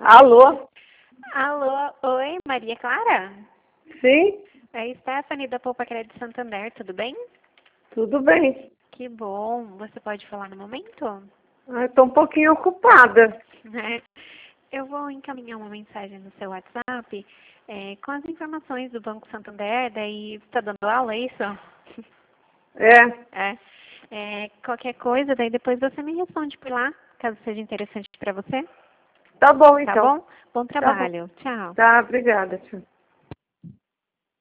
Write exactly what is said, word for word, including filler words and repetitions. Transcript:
Alô? Alô, oi, Maria Clara? Sim? É Stephanie da Poupa Crédito Santander, tudo bem? Tudo bem. Que bom, você pode falar no momento? Estou um pouquinho ocupada. Né? Eu vou encaminhar uma mensagem no seu WhatsApp é, com as informações do Banco Santander, daí você está dando aula, é isso? É, É. É, qualquer coisa, daí depois você me responde por lá, caso seja interessante para você. tá bom Tá então. bom? Bom Tá bom. trabalho. Tchau. Tá, obrigada. Tchau.